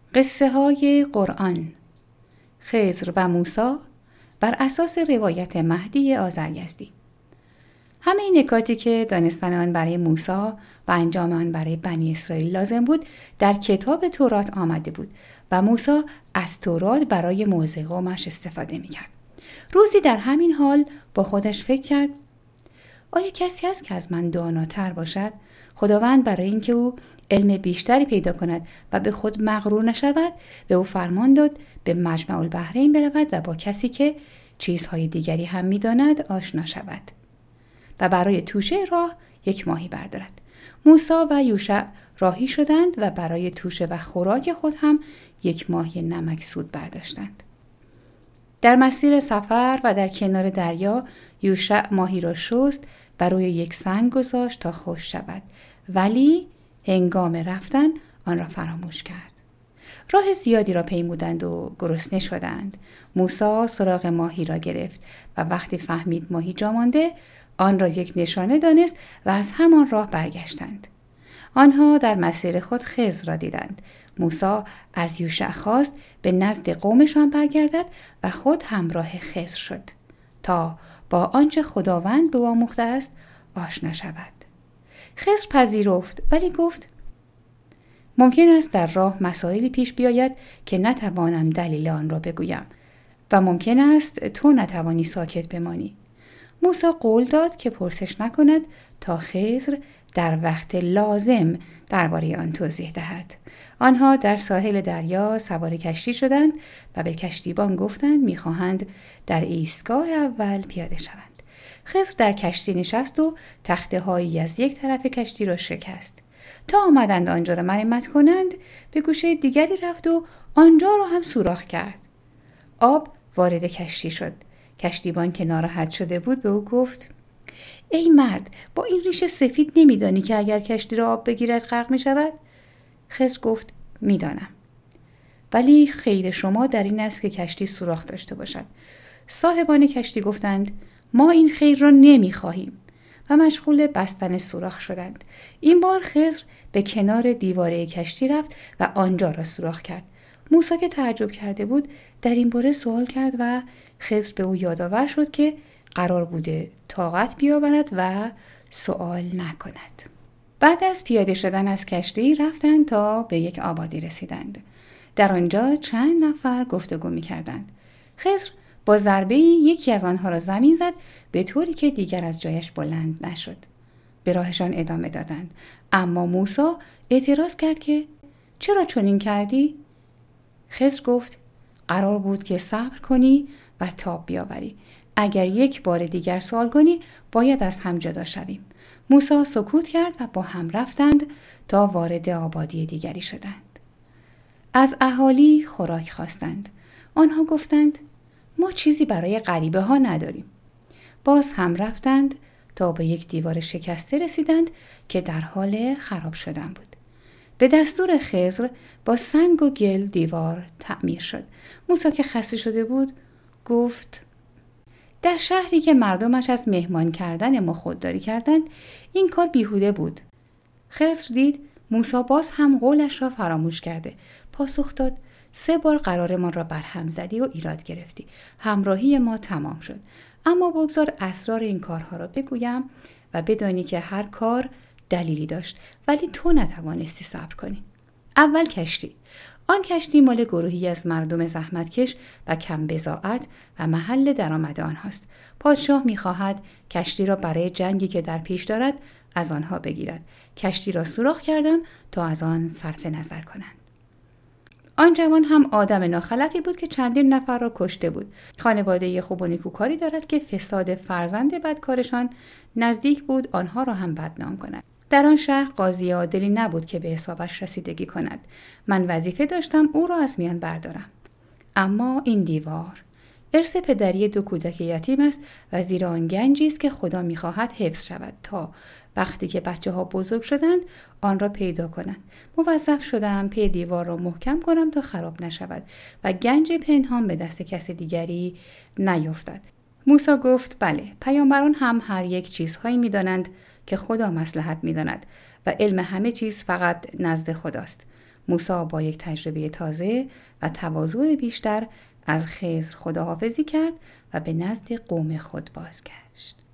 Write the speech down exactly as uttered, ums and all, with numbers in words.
قصه های قرآن، خضر و موسی بر اساس روایت مهدی آذریزدی. همه این نکاتی که دانستن آن برای موسی و انجام آن برای بنی اسرائیل لازم بود در کتاب تورات آمده بود و موسی از تورات برای موعظه قومش استفاده می‌کرد. روزی در همین حال با خودش فکر کرد: آیا کسی هست که از من داناتر باشد؟ خداوند برای اینکه او علم بیشتری پیدا کند و به خود مغرور نشود، به او فرمان داد به مجمع البحرین برود و با کسی که چیزهای دیگری هم می‌داند آشنا شود و برای توشه راه یک ماهی بردارد. موسی و یوشع راهی شدند و برای توشه و خوراک خود هم یک ماهی نمکسود برداشتند. در مسیر سفر و در کنار دریا یوشع ماهی را شست و روی یک سنگ گذاشت تا خشک شود، ولی هنگام رفتن آن را فراموش کرد. راه زیادی را پیمودند و گرسنه شدند. موسی سراغ ماهی را گرفت و وقتی فهمید ماهی جا مانده، آن را یک نشانه دانست و از همان راه برگشتند. آنها در مسیر خود خضر را دیدند. موسی از یوشع خواست به نزد قومشان برگردد و خود همراه خضر شد تا با آنچه خداوند به او آموخته است آشنا شود. خضر پذیرفت، ولی گفت: ممکن است در راه مسائلی پیش بیاید که نتوانم دلیل آن را بگویم و ممکن است تو نتوانی ساکت بمانی. موسی قول داد که پرسش نکند تا خضر در وقت لازم درباره آن توضیح دهد. آنها در ساحل دریا سوار کشتی شدند و به کشتیبان گفتند می‌خواهند در ایستگاه اول پیاده شوند. خضر در کشتی نشست و تخته‌هایی از یک طرف کشتی را شکست. تا آمدند آنجا را مرمت کنند، به گوشه دیگری رفت و آنجا را هم سوراخ کرد. آب وارد کشتی شد. کشتیبان که ناراحت شده بود به او گفت: ای مرد، با این ریش سفید نمیدانی که اگر کشتی را آب بگیرد غرق می شود؟ خضر گفت: میدانم، ولی خیر شما در این است که کشتی سوراخ داشته باشد. صاحبان کشتی گفتند: ما این خیر را نمی خواهیم و مشغول بستن سوراخ شدند. این بار خضر به کنار دیواره کشتی رفت و آنجا را سوراخ کرد. موسی که تعجب کرده بود در این باره سوال کرد و خضر به او یادآور شد که قرار بوده طاقت بیاورد و سوال نکند. بعد از پیاده شدن از کشتی رفتند تا به یک آبادی رسیدند. در آنجا چند نفر گفتگو می‌کردند. خضر با ضربه یکی از آنها را زمین زد به طوری که دیگر از جایش بلند نشد. به راهشان ادامه دادند، اما موسی اعتراض کرد که چرا چنین کردی؟ خضر گفت: قرار بود که صبر کنی و تاب بیاوری. اگر یک بار دیگر سوال کنی باید از هم جدا شویم. موسی سکوت کرد و با هم رفتند تا وارد آبادی دیگری شدند. از اهالی خوراک خواستند. آنها گفتند: ما چیزی برای غریبه ها نداریم. باز هم رفتند تا به یک دیوار شکسته رسیدند که در حال خراب شدن بود. به دستور خضر با سنگ و گل دیوار تعمیر شد. موسی که خسته شده بود گفت: در شهری که مردمش از مهمان کردن ما خودداری کردند، این کار بیهوده بود. خضر دید موسی باز هم قولش را فراموش کرده. پاسخ داد: سه بار قرارمان را برهم زدی و ایراد گرفتی. همراهی ما تمام شد. اما بگذار اسرار این کارها را بگویم و بدانی که هر کار دلیلی داشت، ولی تو نتوانستی صبر کنی. اول کشتی. آن کشتی مال گروهی از مردم زحمتکش و کم بضاعت و محل درآمد آنهاست. پادشاه می‌خواهد کشتی را برای جنگی که در پیش دارد از آنها بگیرد. کشتی را سوراخ کردم تا از آن صرف نظر کنند. آن جوان هم آدم ناخلفی بود که چندین نفر را کشته بود. خانواده خوب و نیکوکاری دارد که فساد فرزند بدکارشان نزدیک بود آنها را هم بدنام کند. در آن شهر قاضی عادلی نبود که به حسابش رسیدگی کند. من وظیفه داشتم او را از میان بردارم. اما این دیوار ارث پدری دو کودک یتیم است و زیر آن گنجی است که خدا می‌خواهد حفظ شود تا وقتی که بچه‌ها بزرگ شدند آن را پیدا کنند. موظف شدم پی دیوار را محکم کنم تا خراب نشود و گنج پنهان به دست کسی دیگری نیفتد. موسی گفت: بله، پیامبران هم هر یک چیزهایی می‌دانند که خدا مصلحت می‌داند و علم همه چیز فقط نزد خداست. موسی با یک تجربه تازه و تواضع بیشتر از خضر خداحافظی کرد و به نزد قوم خود بازگشت.